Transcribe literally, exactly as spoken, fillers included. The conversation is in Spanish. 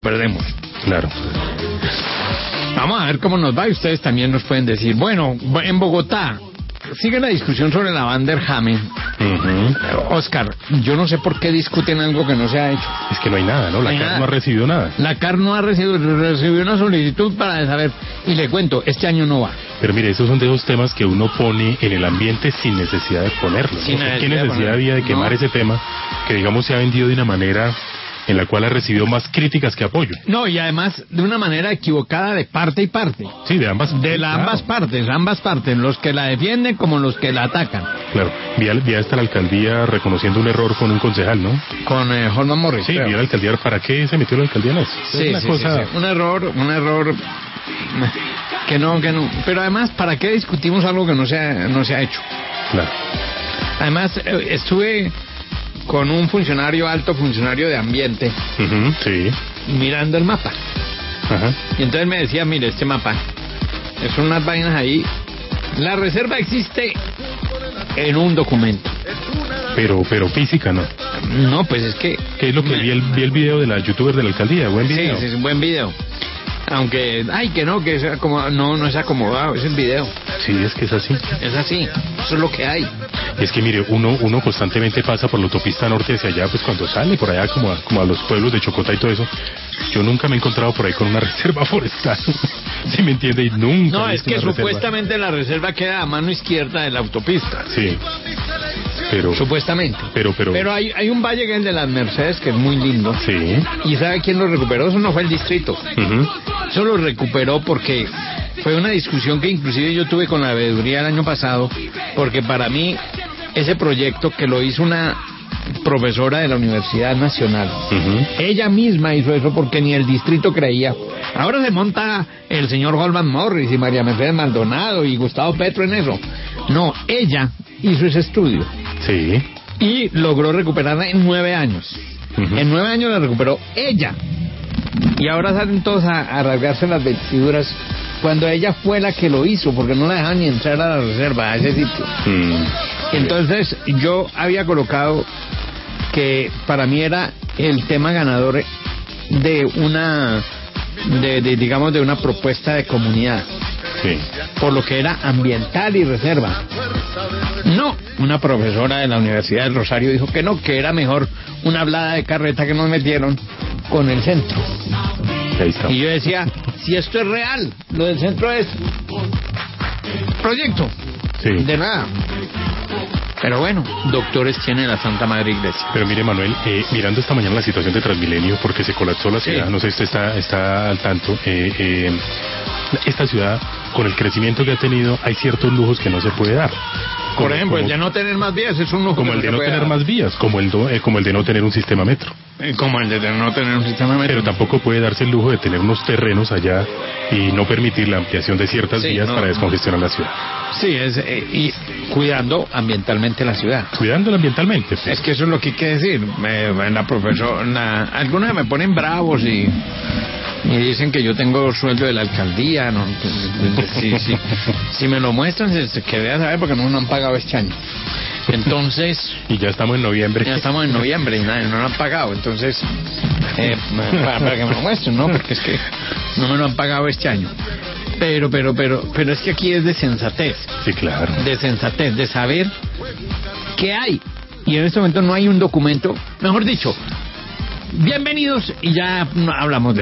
perdemos. Claro. Vamos a ver cómo nos va y ustedes también nos pueden decir. Bueno, en Bogotá sigue la discusión sobre la Vanderhame. Uh-huh. Oscar, yo no sé por qué discuten algo que no se ha hecho. Es que no hay nada, ¿no? La C A R no ha recibido nada. La C A R no ha recibido, recibió una solicitud para saber, y le cuento, este año no va. Pero mire, esos son de esos temas que uno pone en el ambiente sin necesidad de ponerlo. Sin ¿no? necesidad ¿Qué necesidad de había de quemar no. ese tema que, digamos, se ha vendido de una manera en la cual ha recibido más críticas que apoyo? No, y además de una manera equivocada de parte y parte. Sí, de ambas. De la, claro. ambas partes, ambas partes, los que la defienden como los que la atacan. Claro, vi, al, vi hasta la alcaldía reconociendo un error con un concejal, ¿no? Con eh, Holman Morris. Sí, creo. vi a la alcaldía, ¿para qué se metió la alcaldía en eso? Sí, es una sí, cosa... sí, sí. Un error, un error que no, que no. Pero además, ¿para qué discutimos algo que no se ha, no se ha hecho? Claro. Además, eh, estuve con un funcionario, alto funcionario de ambiente, Uh-huh, sí. mirando el mapa. Ajá. Y entonces me decía, mire, este mapa, son unas vainas ahí. La reserva existe en un documento. Pero, pero física, ¿no? No, pues es que... ¿Qué es lo que me... vi el, vi el video de la youtuber de la alcaldía? Buen video. Sí, sí, es un buen video. Aunque, ay, que no, que es acomodado. No, no es acomodado, es el video. Sí, es que es así. Es así, eso es lo que hay. Es que mire, uno uno constantemente pasa por la autopista norte hacia allá, pues cuando sale por allá como a, como a los pueblos de Chocotá y todo eso, yo nunca me he encontrado por ahí con una reserva forestal. ¿Sí me entiende? Y nunca. No, he es visto que una supuestamente reserva. la reserva queda a mano izquierda de la autopista. Sí. Pero... Supuestamente. Pero, pero... Pero hay, hay un valle que es el de las Mercedes, que es muy lindo. Sí. ¿Y sabe quién lo recuperó? Eso no fue el distrito. Uh-huh. Eso lo recuperó porque fue una discusión que inclusive yo tuve con la veeduría el año pasado, porque para mí ese proyecto que lo hizo una profesora de la Universidad Nacional, Uh-huh. ella misma hizo eso porque ni el distrito creía. Ahora se monta el señor Holman Morris y María Mercedes Maldonado y Gustavo Petro en eso. No, ella hizo ese estudio. Sí. Y logró recuperarla en nueve años. Uh-huh. En nueve años la recuperó ella. Y ahora salen todos a, a rasgarse las vestiduras cuando ella fue la que lo hizo, porque no la dejaban ni entrar a la reserva, a ese sitio. Mm. Entonces yo había colocado que para mí era el tema ganador de una, de, de digamos, de una propuesta de comunidad. Sí. Por lo que era ambiental y reserva. No, una profesora de la Universidad del Rosario dijo que no, que era mejor una hablada de carreta que nos metieron con el centro. Ahí está. Y yo decía, si esto es real, lo del centro es proyecto. Sí. De nada. Pero bueno, doctores tiene la Santa Madre Iglesia. Pero mire, Manuel, eh, mirando esta mañana la situación de Transmilenio, porque se colapsó la ciudad, Sí. no sé si usted está, está al tanto, eh, eh, esta ciudad, con el crecimiento que ha tenido, hay ciertos lujos que no se puede dar. Por Como- ejemplo, como- el de no tener más vías es un lujo. como que el de se no puede tener dar. más vías, como el, do- eh, como el de no tener un sistema metro. Eh, Como el de no tener un sistema de metro. Pero tampoco puede darse el lujo de tener unos terrenos allá y no permitir la ampliación de ciertas Sí, vías no. para descongestionar la ciudad. Sí, es, eh, y cuidando ambientalmente la ciudad. Cuidándola ambientalmente. pues. Es que eso es lo que hay que decir. Me, la profesora, algunos me ponen bravos y, y dicen que yo tengo sueldo de la alcaldía. No, si, si, si me lo muestran, se, se quería saber porque no nos han pagado este año. Entonces, Y ya estamos en noviembre. ya estamos en noviembre y nada, no lo han pagado. Entonces, eh, para, para que me lo muestren, ¿no? Porque es que no me lo han pagado este año. Pero, pero, pero, pero es que aquí es de sensatez. Sí, claro. De sensatez, de saber qué hay. Y en este momento no hay un documento, mejor dicho, bienvenidos y ya no hablamos de